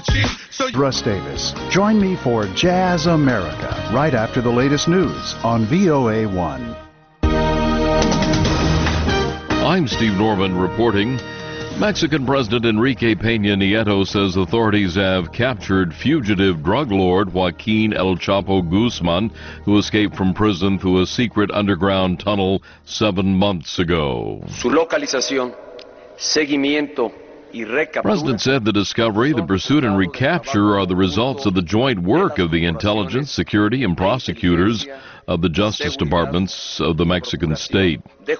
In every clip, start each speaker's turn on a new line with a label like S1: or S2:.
S1: Russ Davis. Join me for Jazz America right after the latest news on VOA1.
S2: I'm Steve Norman reporting. Mexican President Enrique Peña Nieto says authorities have captured fugitive drug lord Joaquin El Chapo Guzman, who escaped from prison through a secret underground tunnel 7 months ago.
S3: Su localización, seguimiento,
S2: the President said the discovery, the pursuit, and recapture are the results of the joint work of the intelligence, security, and prosecutors of the justice departments of the Mexican state.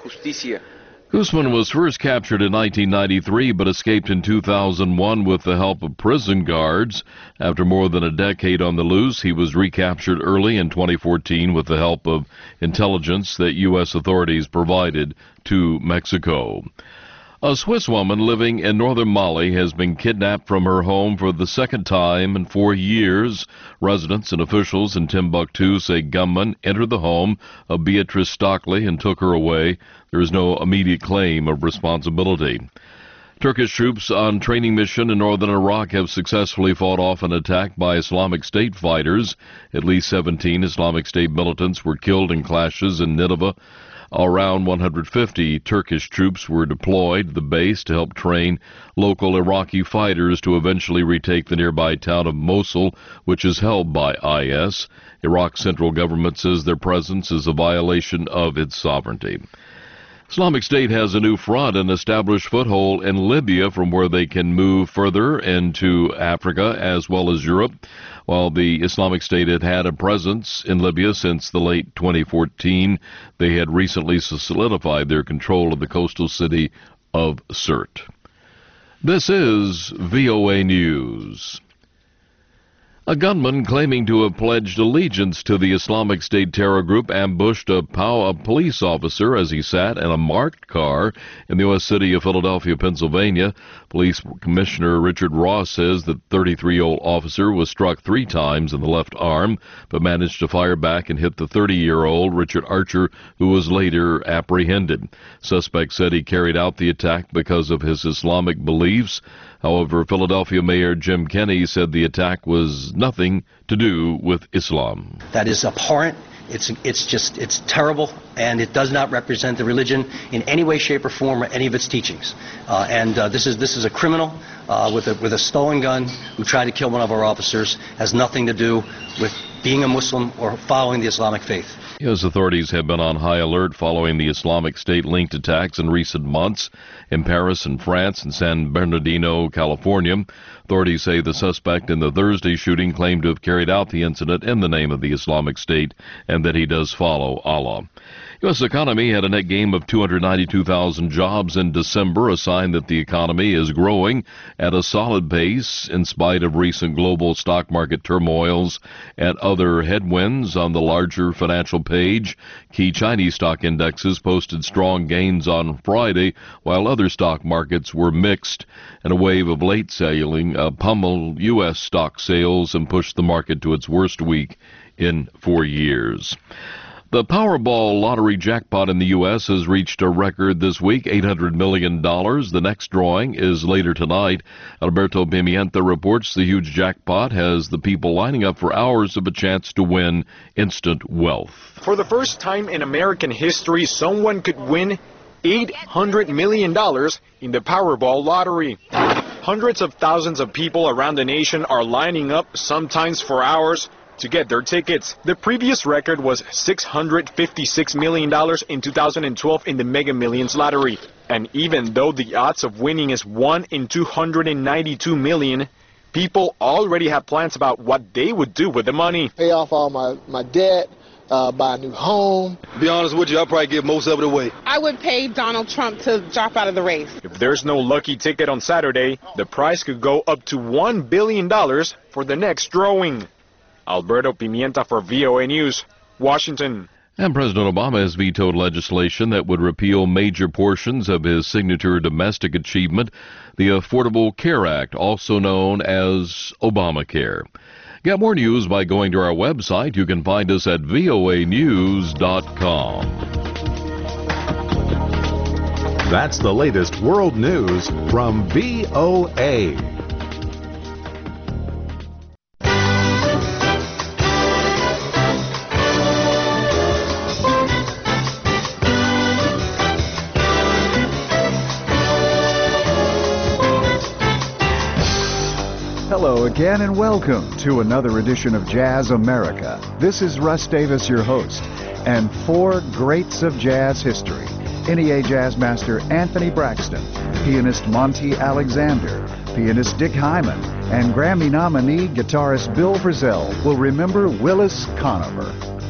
S2: Guzman was first captured in 1993 but escaped in 2001 with the help of prison guards. After more than a decade on the loose, he was recaptured early in 2014 with the help of intelligence that U.S. authorities provided to Mexico. A Swiss woman living in northern Mali has been kidnapped from her home for the second time in 4 years. Residents and officials in Timbuktu say gunmen entered the home of Beatrice Stockley and took her away. There is no immediate claim of responsibility. Turkish troops on training mission in northern Iraq have successfully fought off an attack by Islamic State fighters. At least 17 Islamic State militants were killed in clashes in Nineveh. Around 150 Turkish troops were deployed to the base to help train local Iraqi fighters to eventually retake the nearby town of Mosul, which is held by IS. Iraq's central government says their presence is a violation of its sovereignty. Islamic State has a new front and established foothold in Libya, from where they can move further into Africa as well as Europe. While the Islamic State had had a presence in Libya since the late 2014, they had recently solidified their control of the coastal city of Sirte. This is VOA News. A gunman claiming to have pledged allegiance to the Islamic State terror group ambushed a police officer as he sat in a marked car in the U.S. city of Philadelphia, Pennsylvania. Police Commissioner Richard Ross says the 33-year-old officer was struck 3 times in the left arm, but managed to fire back and hit the 30-year-old Richard Archer, who was later apprehended. Suspect said he carried out the attack because of his Islamic beliefs. However, Philadelphia Mayor Jim Kenney said the attack was nothing to do with Islam.
S4: That is abhorrent. It's terrible, and it does not represent the religion in any way, shape, or form, or any of its teachings. This is a criminal with a stolen gun who tried to kill one of our officers. Has nothing to do with being a Muslim or following the Islamic faith.
S2: U.S. authorities have been on high alert following the Islamic State-linked attacks in recent months in Paris and France and San Bernardino, California. Authorities say the suspect in the Thursday shooting claimed to have carried out the incident in the name of the Islamic State and that he does follow Allah. U.S. economy had a net gain of 292,000 jobs in December, a sign that the economy is growing at a solid pace in spite of recent global stock market turmoils and other headwinds. On the larger financial page, key Chinese stock indexes posted strong gains on Friday, while other stock markets were mixed, and a wave of late selling pummeled U.S. stock sales and pushed the market to its worst week in 4 years. The Powerball lottery jackpot in the U.S. has reached a record this week, $800 million. The next drawing is later tonight. Alberto Pimienta reports the huge jackpot has the people lining up for hours of a chance to win instant wealth.
S5: For the first time in American history, someone could win $800 million in the Powerball lottery. Hundreds of thousands of people around the nation are lining up, sometimes for hours, to get their tickets. The previous record was $656 million in 2012 in the Mega Millions lottery. And even though the odds of winning is 1 in 292 million, people already have plans about what they would do with the money.
S6: Pay off all my debt, buy a new home.
S7: To be honest with you, I'll probably give most of it away.
S8: I would pay Donald Trump to drop out of the race.
S5: If there's no lucky ticket on Saturday, the prize could go up to $1 billion for the next drawing. Alberto Pimienta for VOA News, Washington.
S2: And President Obama has vetoed legislation that would repeal major portions of his signature domestic achievement, the Affordable Care Act, also known as Obamacare. Get more news by going to our website. You can find us at voanews.com.
S9: That's the latest world news from VOA.
S1: Hello again and welcome to another edition of Jazz America. This is Russ Davis, your host, and four greats of jazz history. NEA jazz master Anthony Braxton, pianist Monty Alexander, pianist Dick Hyman, and Grammy nominee guitarist Bill Frisell will remember Willis Conover.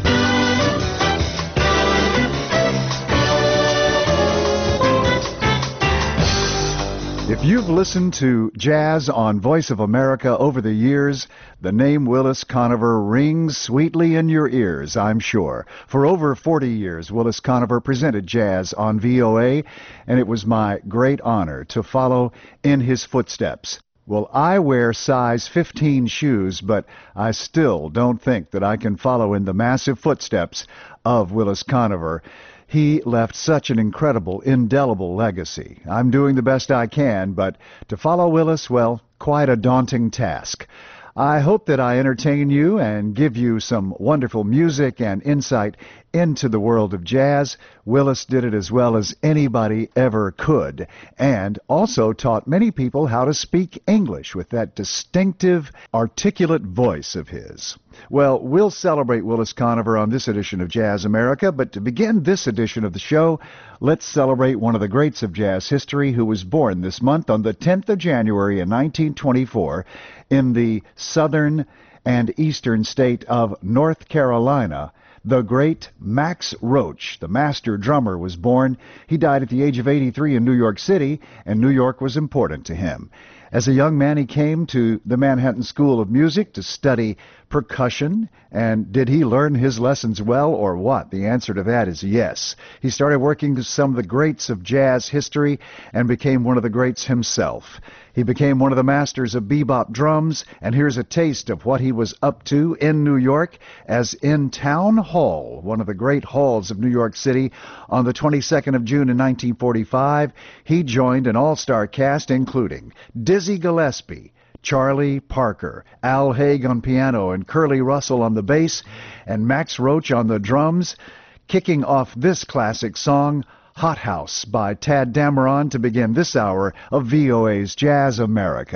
S1: If you've listened to jazz on Voice of America over the years, the name Willis Conover rings sweetly in your ears, I'm sure. For over 40 years, Willis Conover presented jazz on VOA, and it was my great honor to follow in his footsteps. Well, I wear size 15 shoes, but I still don't think that I can follow in the massive footsteps of Willis Conover. He left such an incredible, indelible legacy. I'm doing the best I can, but to follow Willis, well, quite a daunting task. I hope that I entertain you and give you some wonderful music and insight into the world of jazz. Willis did it as well as anybody ever could, and also taught many people how to speak English with that distinctive, articulate voice of his. Well, we'll celebrate Willis Conover on this edition of Jazz America, but to begin this edition of the show, let's celebrate one of the greats of jazz history who was born this month on the 10th of January in 1924 in the southern and eastern state of North Carolina. The great Max Roach, the master drummer, was born. He died at the age of 83 in New York City, and New York was important to him. As a young man, he came to the Manhattan School of Music to study percussion. And did he learn his lessons well or what? The answer to that is yes. He started working with some of the greats of jazz history and became one of the greats himself. He became one of the masters of bebop drums, and here's a taste of what he was up to in New York as in Town Hall, one of the great halls of New York City, on the 22nd of June in 1945. He joined an all-star cast including Dizzy Gillespie, Charlie Parker, Al Haig on piano, and Curly Russell on the bass, and Max Roach on the drums, kicking off this classic song, Hot House by Tad Dameron, to begin this hour of VOA's Jazz America.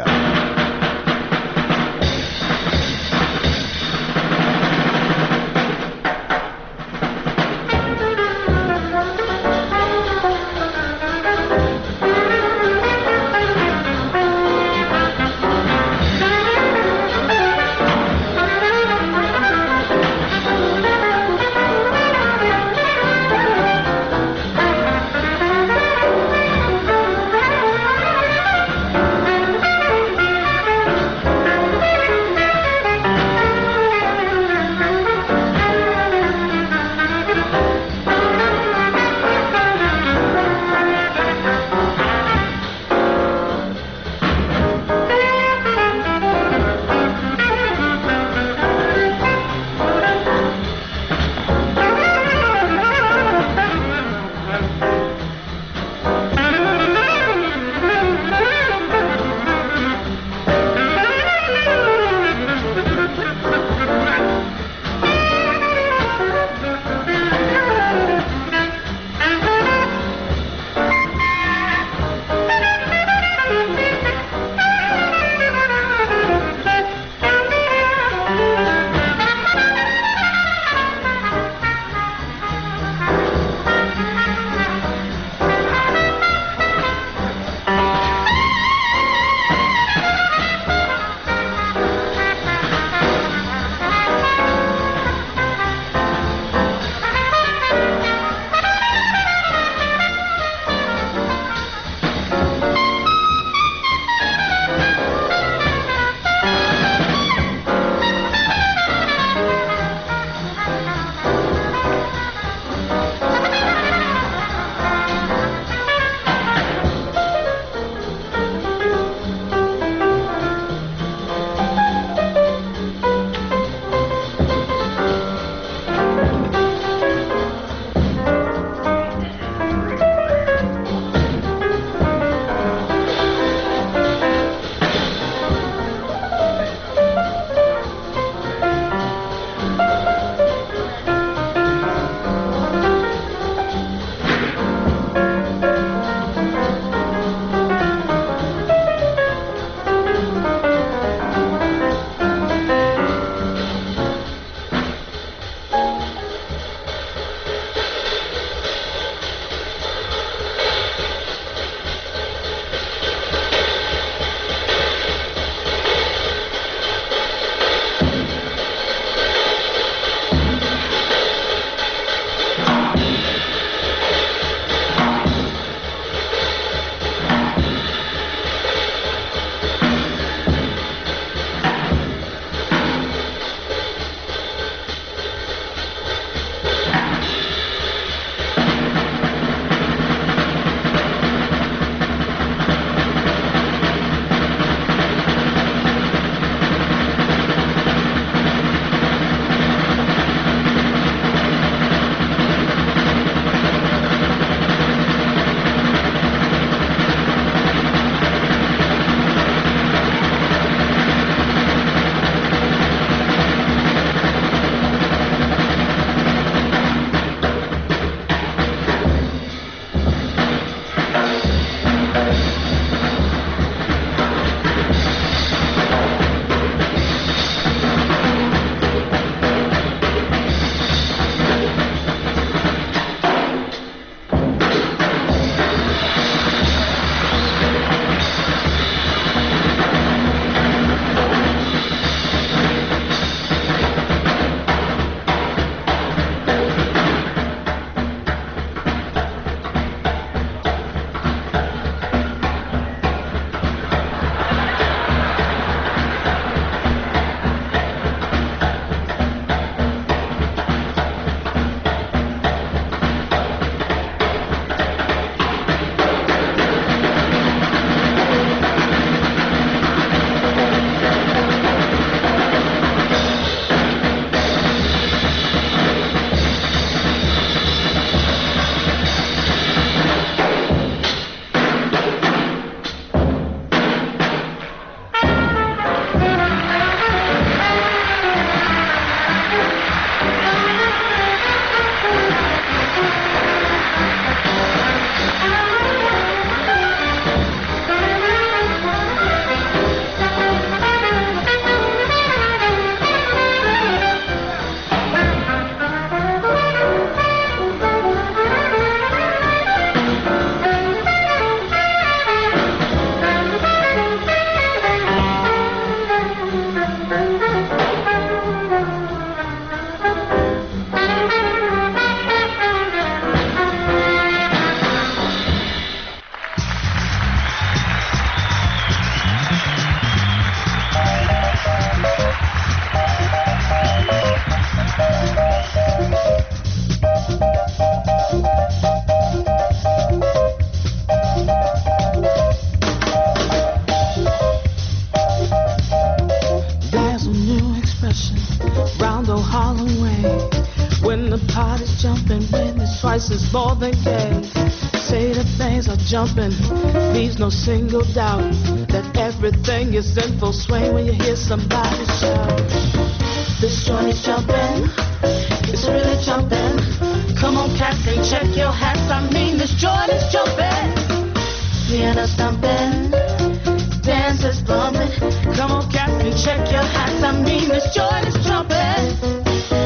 S9: jumping when it's twice as more than gay. Say that things are jumping, leaves no single doubt that everything is in full swing when you hear somebody shout. This joint is jumping, it's really jumping. Come on, cats, and check your hats. I mean, this joint is jumping. Piano stomping, dancers bumping. Come on, cats, and check your hats. I mean, this joint is jumping.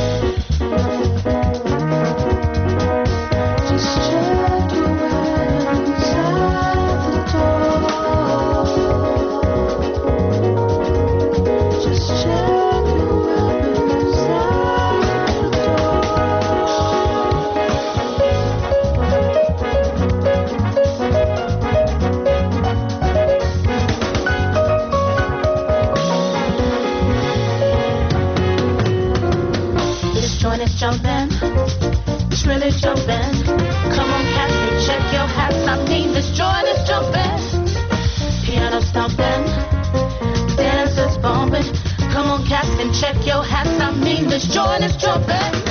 S9: Jumping, it's really jumping. Come on, cats, and check your hats. I mean, this joint is jumping. Piano stomping, dancers bumping. Come on, cats, and check your hats. I mean, this joint is jumping.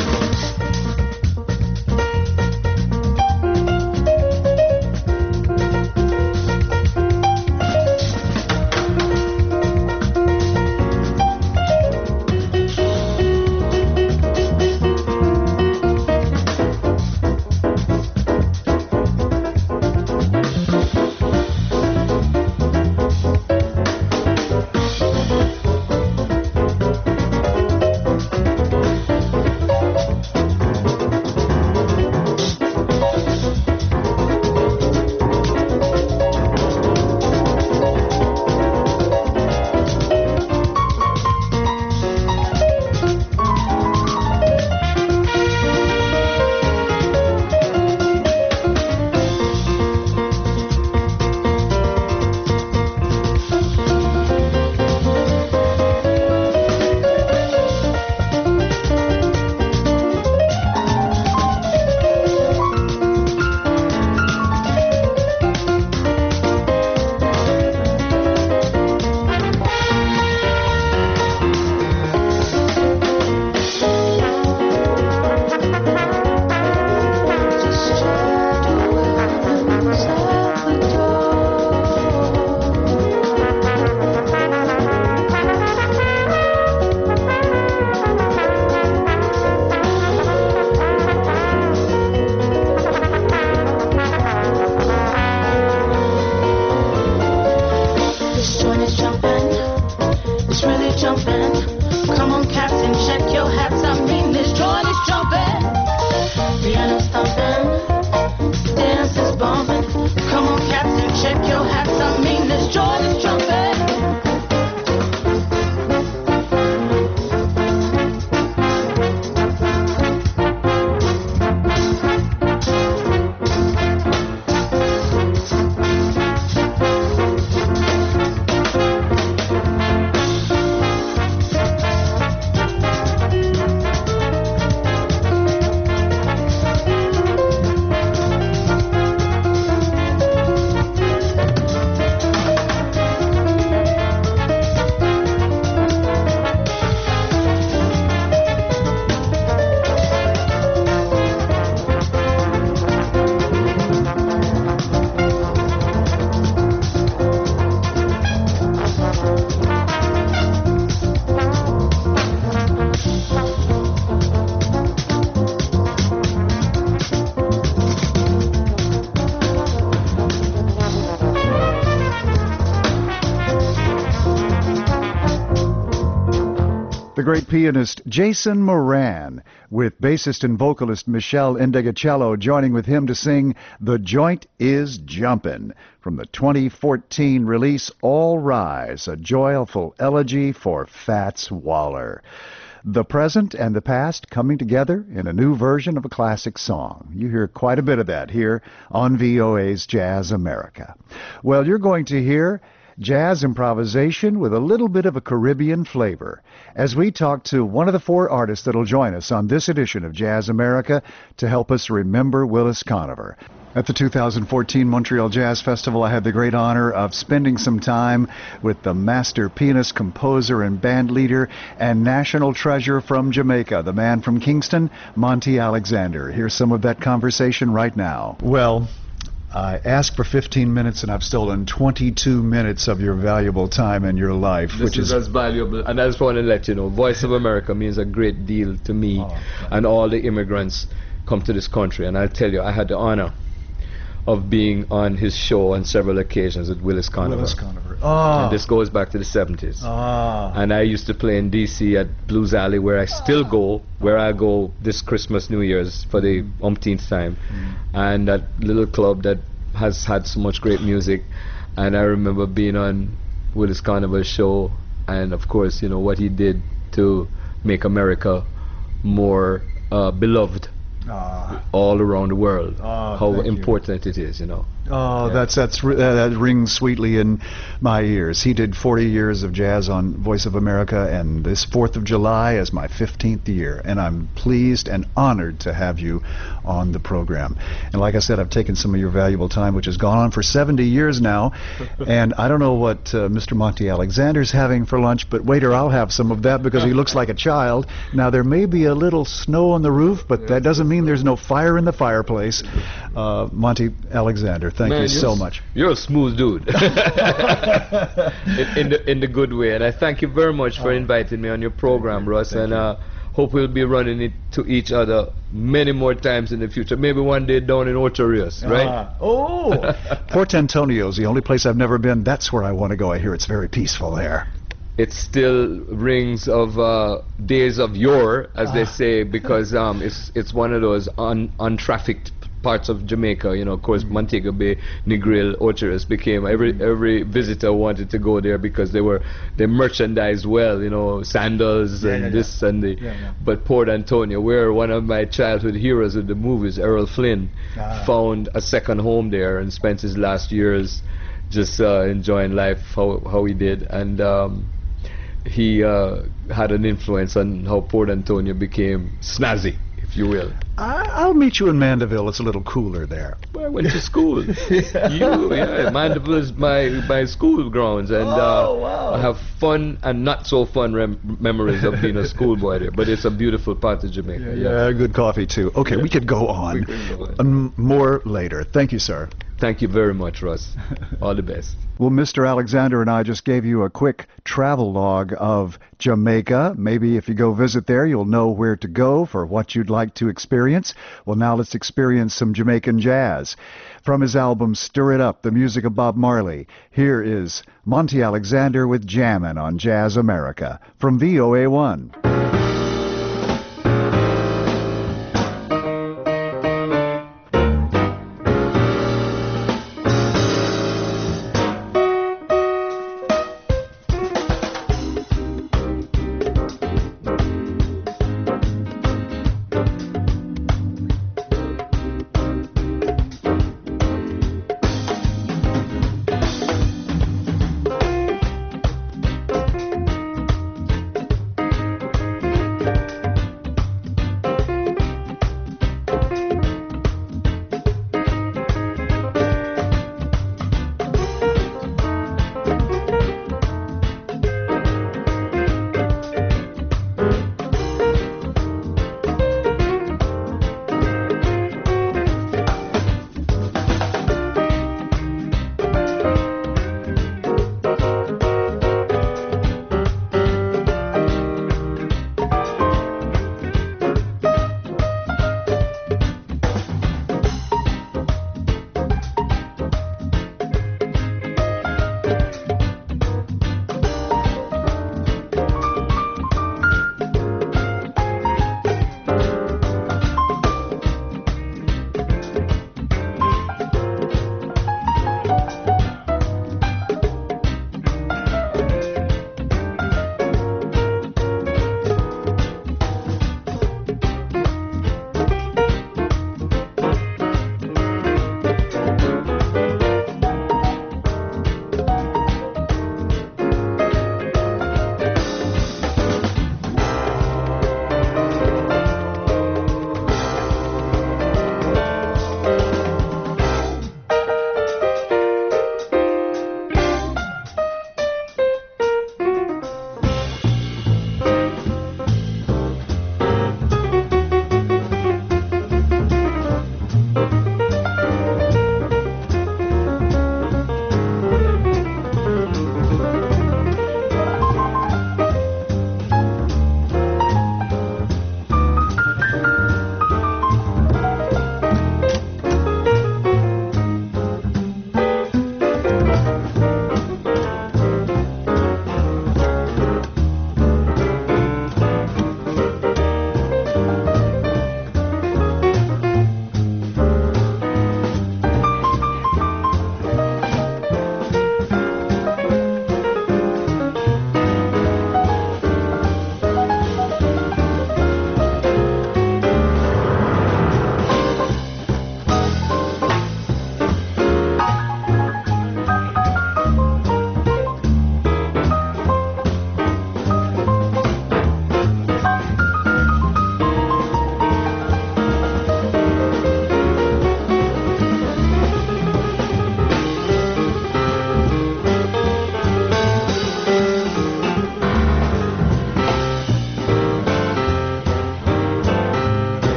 S1: The great pianist Jason Moran, with bassist and vocalist Michelle Indegacello joining with him to sing The Joint is Jumpin', from the 2014 release All Rise, a joyful elegy for Fats Waller. The present and the past coming together in a new version of a classic song. You hear quite a bit of that here on VOA's Jazz America. Well, you're going to hear jazz improvisation with a little bit of a Caribbean flavor as we talk to one of the four artists that'll join us on this edition of Jazz America to help us remember Willis Conover. At the 2014 Montreal Jazz Festival, I had the great honor of spending some time with the master pianist, composer, and band leader and national treasure from Jamaica, the man from Kingston, Monty Alexander. Here's some of that conversation right now. Well, I asked for 15 minutes, and I've stolen 22 minutes of your valuable time in your life,
S10: which is as valuable. And I just want to let you know, Voice of America means a great deal to me and all the immigrants come to this country. And I'll tell you, I had the honor of being on his show on several occasions with Willis Conover.
S1: Willis Conover.
S10: And this goes back to the 70s. And I used to play in D.C. at Blues Alley, where I still go, where I go this Christmas, New Year's for the umpteenth time. And that little club that has had so much great music. And I remember being on Willis Conover's show, and of course, you know, what he did to make America more beloved all around the world. How important it is, you know.
S1: That rings sweetly in my ears. He did 40 years of jazz on Voice of America, and this 4th of July is my 15th year, and I'm pleased and honored to have you on the program. And like I said, I've taken some of your valuable time, which has gone on for 70 years now, and I don't know what Mr. Monty Alexander's having for lunch, but waiter, I'll have some of that because he looks like a child. Now, there may be a little snow on the roof, but that doesn't mean there's no fire in the fireplace. Monty Alexander, thank you so much.
S10: You're a smooth dude. in the good way. And I thank you very much for inviting me on your program, Russ. And hope we'll be running it to each other many more times in the future. Maybe one day down in Ocho Rios, right?
S1: Port Antonio's the only place I've never been. That's where I want to go. I hear it's very peaceful there.
S10: It still rings of days of yore, as they say, because it's one of those untrafficked parts of Jamaica. You know, of course, Montego Bay, Negril, Ocho Rios became, every visitor wanted to go there because they merchandised well, you know, sandals and this and the. But Port Antonio, where one of my childhood heroes of the movies, Errol Flynn, found a second home there and spent his last years just enjoying life how he did. And he had an influence on how Port Antonio became snazzy, if you will.
S1: I'll meet you in Mandeville. It's a little cooler there.
S10: Well, I went to school. Mandeville is my school grounds, and I have fun and not so fun memories of being a schoolboy there. But it's a beautiful part of Jamaica.
S1: Yeah, good coffee too. Okay, we could go on. More later. Thank you, sir.
S10: Thank you very much, Russ. All the best.
S1: Well, Mr. Alexander and I just gave you a quick travel log of Jamaica. Maybe if you go visit there, you'll know where to go for what you'd like to experience. Well, now let's experience some Jamaican jazz. From his album Stir It Up, the music of Bob Marley, here is Monty Alexander with Jammin' on Jazz America from VOA1.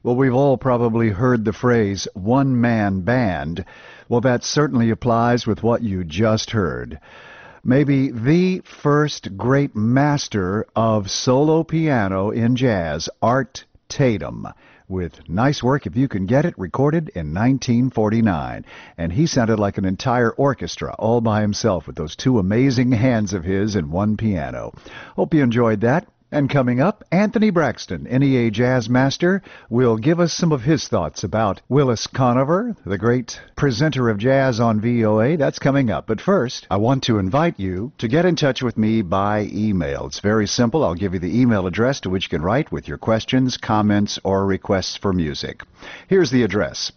S1: Well, we've all probably heard the phrase one-man band. Well, that certainly applies with what you just heard. Maybe the first great master of solo piano in jazz, Art Tatum, with Nice Work If You Can Get It, recorded in 1949. And he sounded like an entire orchestra all by himself with those two amazing hands of his and one piano. Hope you enjoyed that. And coming up, Anthony Braxton, NEA Jazz Master, will give us some of his thoughts about Willis Conover, the great presenter of jazz on VOA. That's coming up. But first, I want to invite you to get in touch with me by email. It's very simple. I'll give you the email address to which you can write with your questions, comments, or requests for music. Here's the address: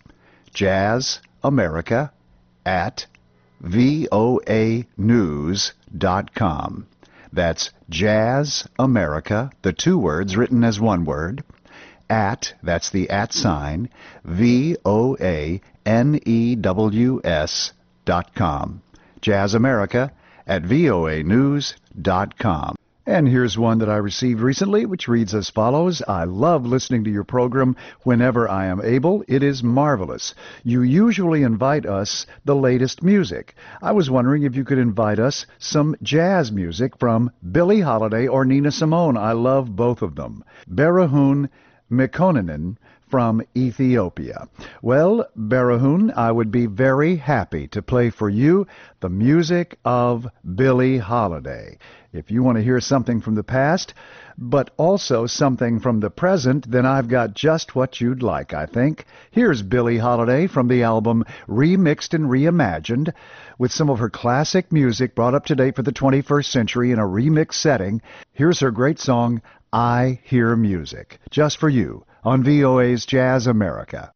S1: jazzamerica@voanews.com. That's Jazz America, the two words written as one word, that's the @ sign, VOANEWS.com. Jazz America at voanews.com. And here's one that I received recently, which reads as follows: I love listening to your program whenever I am able. It is marvelous. You usually invite us the latest music. I was wondering if you could invite us some jazz music from Billie Holiday or Nina Simone. I love both of them. Berahun Mekonnen from Ethiopia. Well, Berahun, I would be very happy to play for you the music of Billie Holiday. If you want to hear something from the past, but also something from the present, then I've got just what you'd like, I think. Here's Billie Holiday from the album Remixed and Reimagined, with some of her classic music brought up to date for the 21st century in a remix setting. Here's her great song, I Hear Music, just for you on VOA's Jazz America.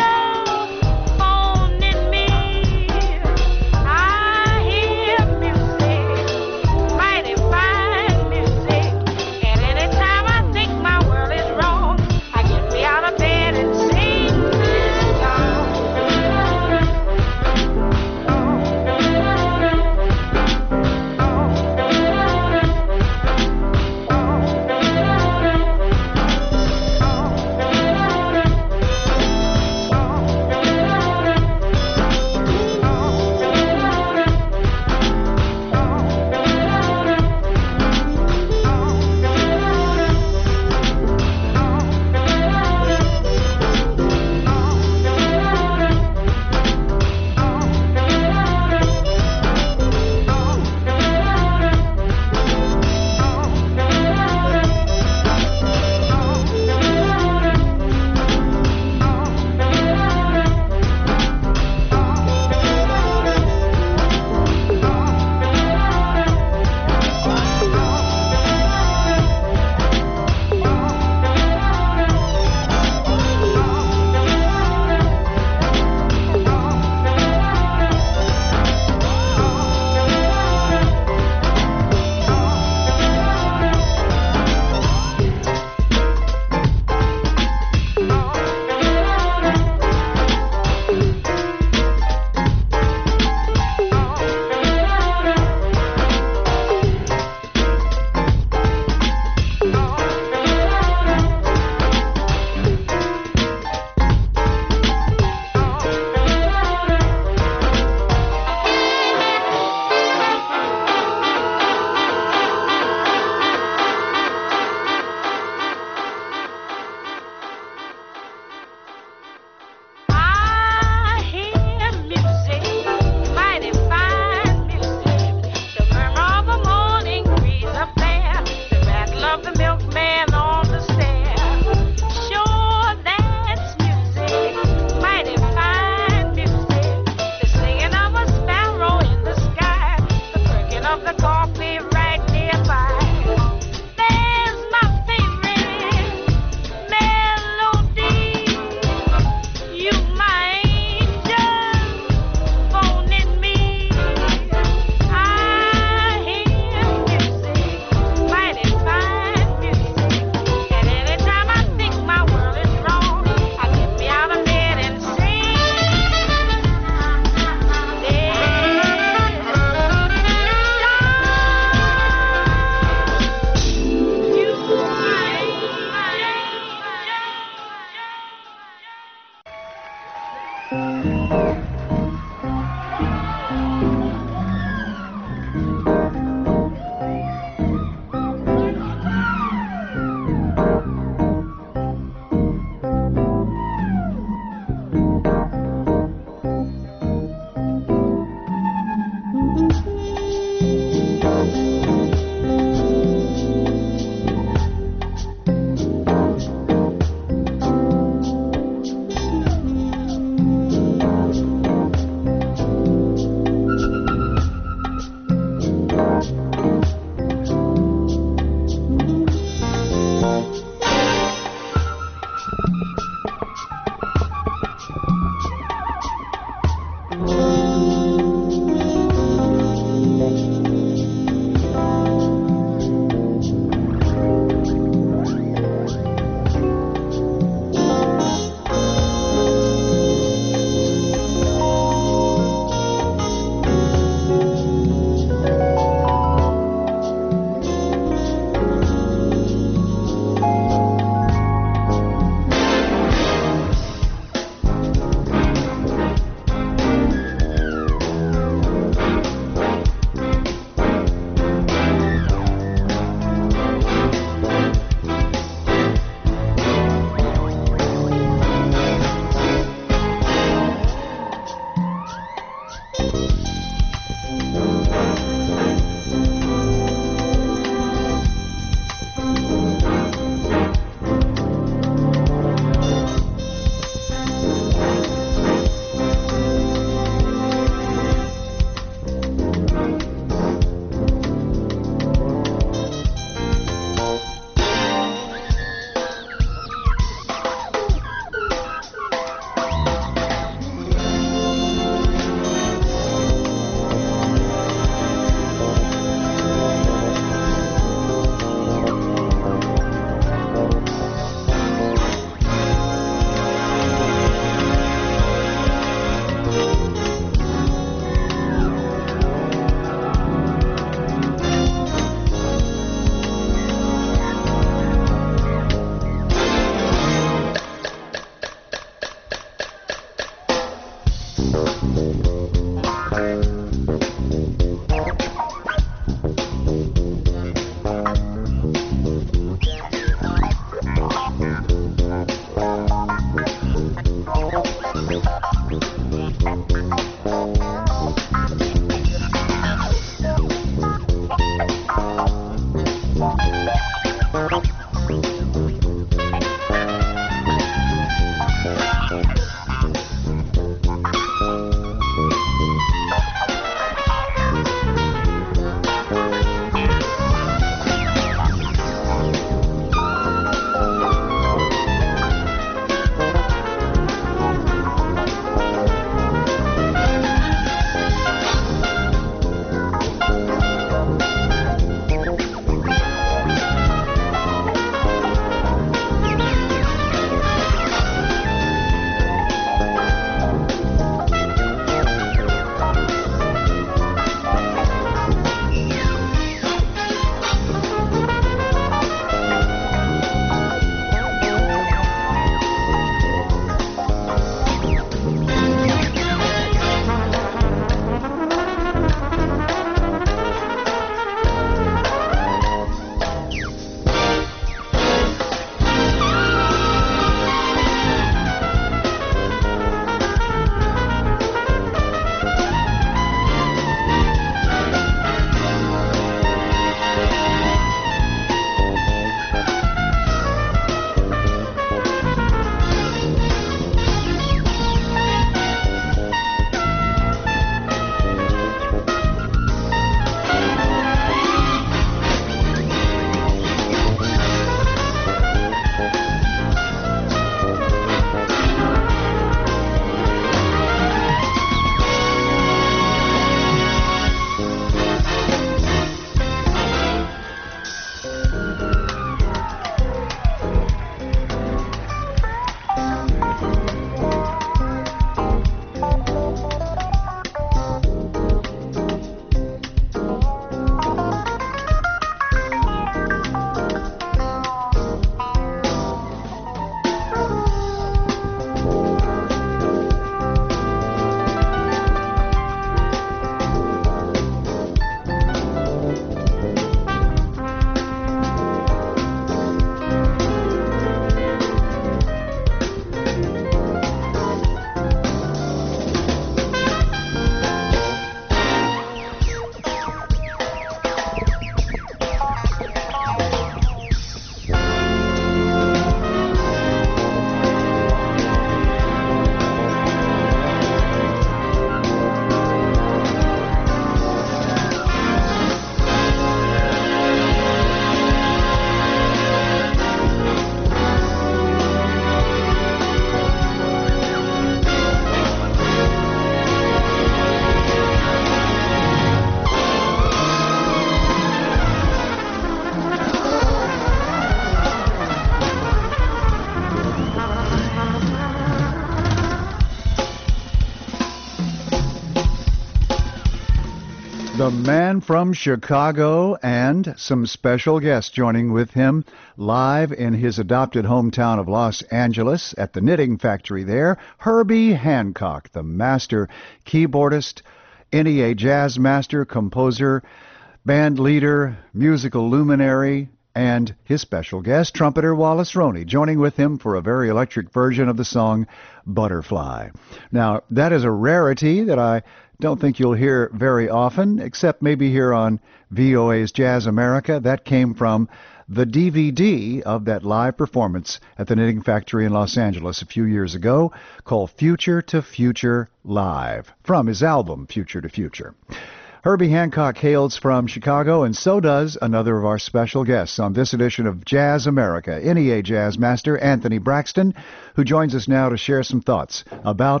S1: The man from Chicago and some special guests joining with him live in his adopted hometown of Los Angeles at the Knitting Factory there, Herbie Hancock, the master keyboardist, NEA jazz master, composer, band leader, musical luminary, and his special guest, trumpeter Wallace Roney, joining with him for a very electric version of the song Butterfly. Now, that is a rarity that I don't think you'll hear very often, except maybe here on VOA's Jazz America. That came from the DVD of that live performance at the Knitting Factory in Los Angeles a few years ago, called Future to Future Live, from his album Future to Future. Herbie Hancock hails from Chicago, and so does another of our special guests on this edition of Jazz America, NEA Jazz Master Anthony Braxton, who joins us now to share some thoughts about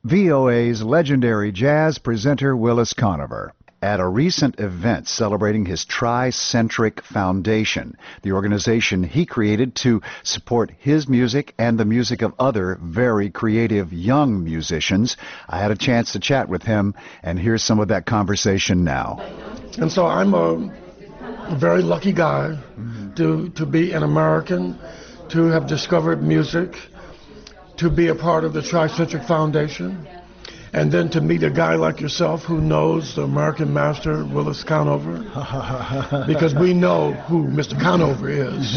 S1: VOA's legendary jazz presenter Willis Conover. At a recent event celebrating his Tricentric Foundation, the organization he created to support his music and the music of other very creative young musicians, I had a chance to chat with him, and here's some of that conversation now.
S11: And so I'm a very lucky guy to be an American, to have discovered music, to be a part of the Tricentric Foundation, and then to meet a guy like yourself who knows the American master, Willis Conover, because we know who Mr. Conover is.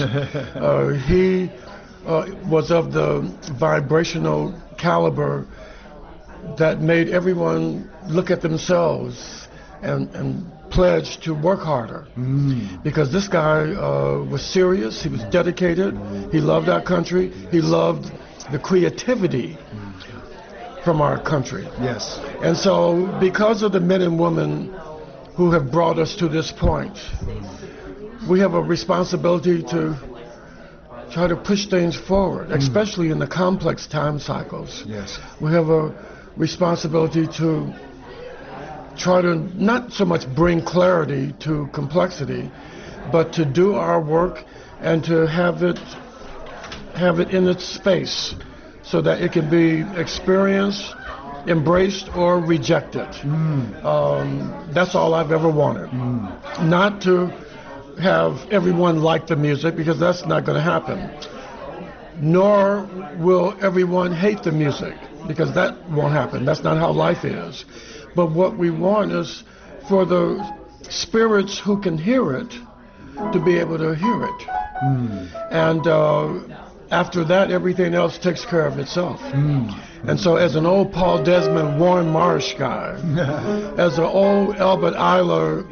S11: He was of the vibrational caliber that made everyone look at themselves and pledged to work harder because this guy was serious, he was dedicated, he loved our country, he loved the creativity from our country.
S1: Yes.
S11: And so because of the men and women who have brought us to this point, we have a responsibility to try to push things forward, especially in the complex time cycles.
S1: Yes.
S11: We have a responsibility to try to not so much bring clarity to complexity, but to do our work and to have it in its space so that it can be experienced, embraced, or rejected. That's all I've ever wanted. Not to have everyone like the music, because that's not going to happen. Nor will everyone hate the music, because that won't happen. That's not how life is. But what we want is for the spirits who can hear it to be able to hear it. And after that, everything else takes care of itself. And so as an old Paul Desmond, Warren Marsh guy, as an old Albert Ayler,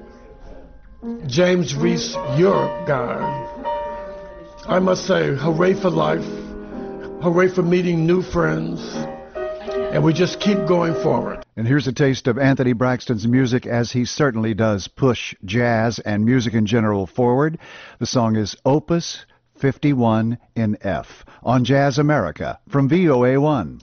S11: James Reese Europe guy, I must say, hooray for life, hooray for meeting new friends, and we just keep going forward.
S1: And here's a taste of Anthony Braxton's music, as he certainly does push jazz and music in general forward. The song is Opus 51 in F on Jazz America from VOA1.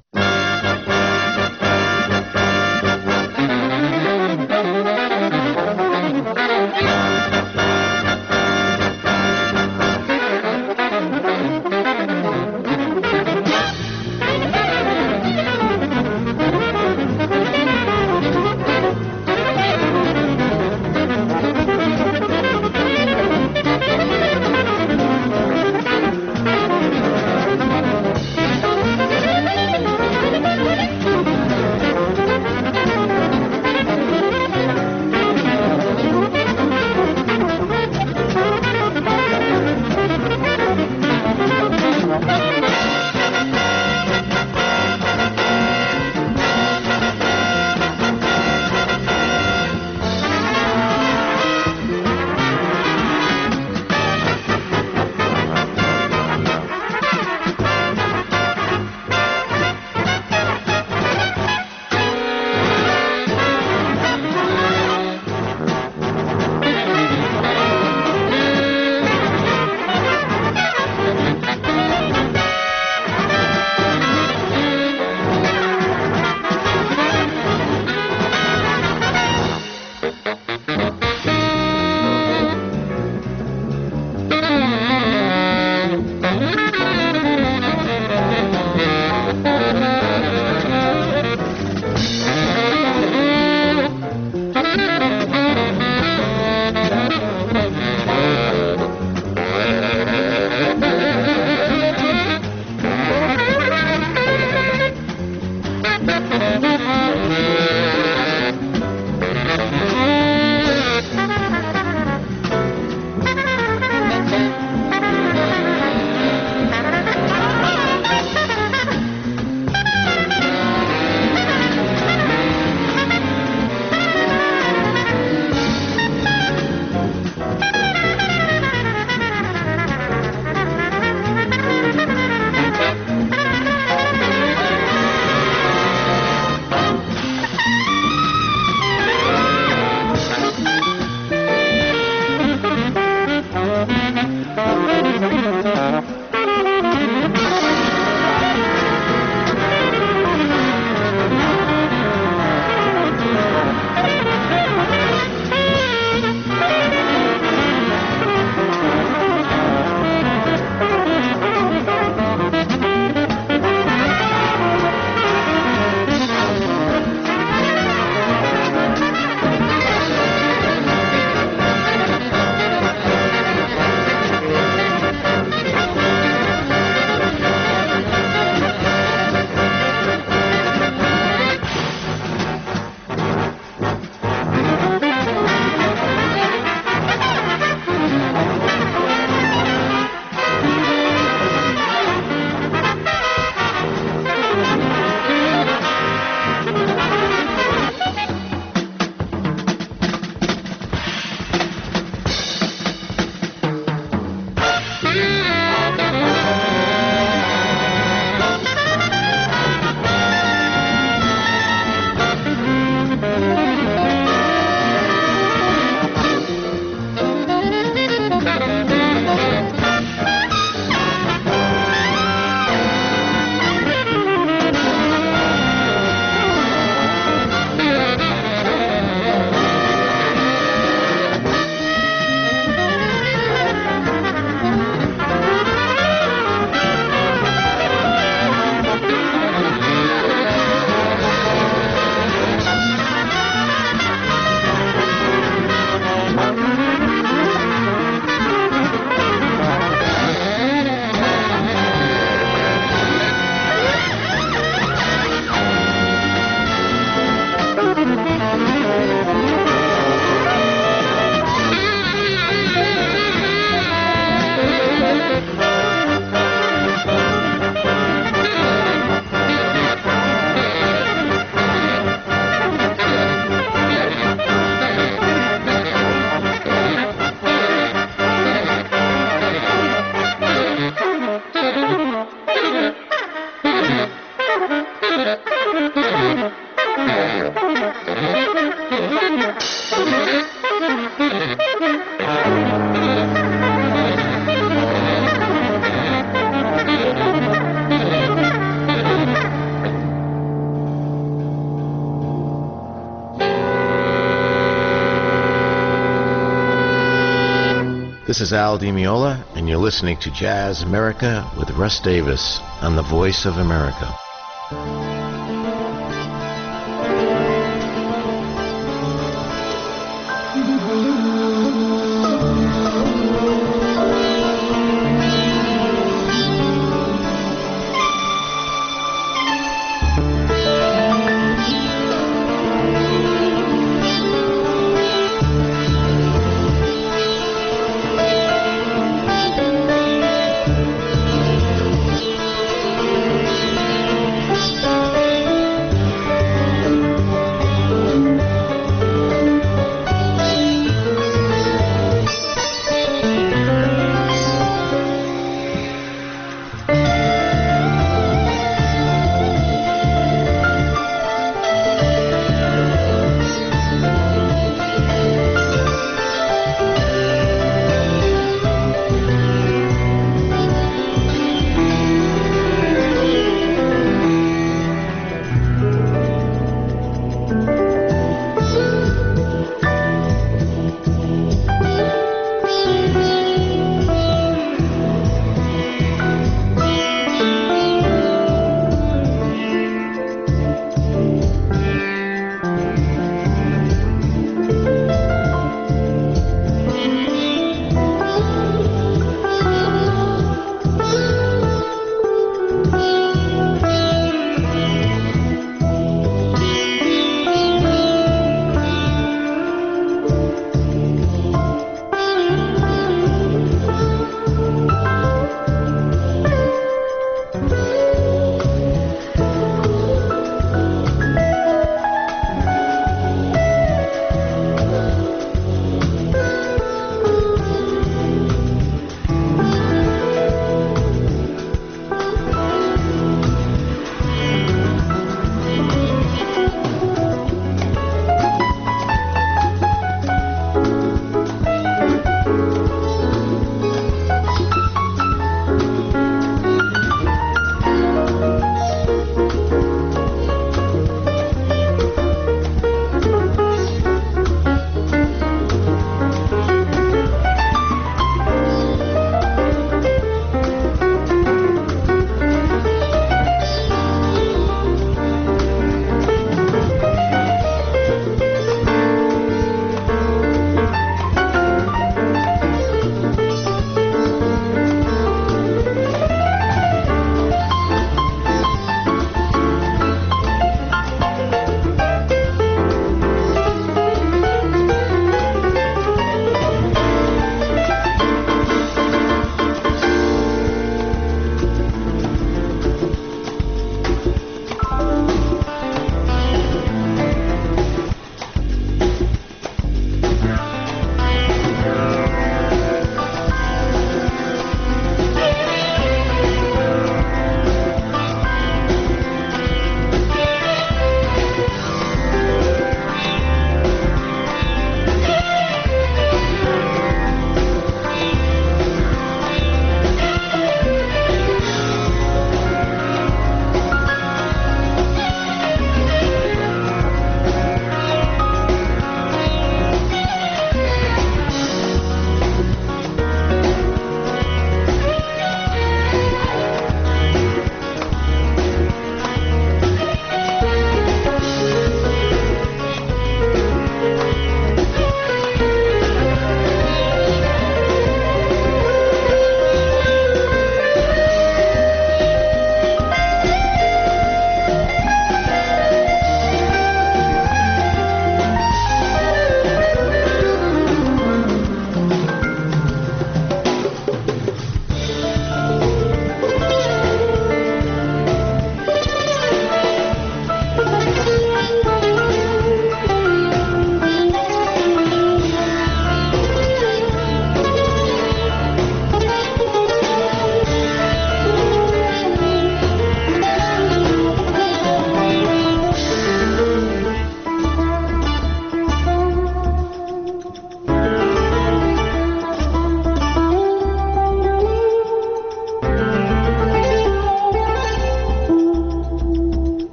S12: This is Al Di Meola, and you're listening to Jazz America with Russ Davis on the Voice of America.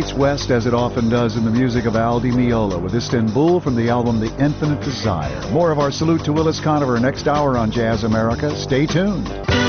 S1: meets west as it often does in the music of Al Di Meola with Istanbul from the album The Infinite Desire. More of our salute to Willis Conover next hour on Jazz America. Stay tuned.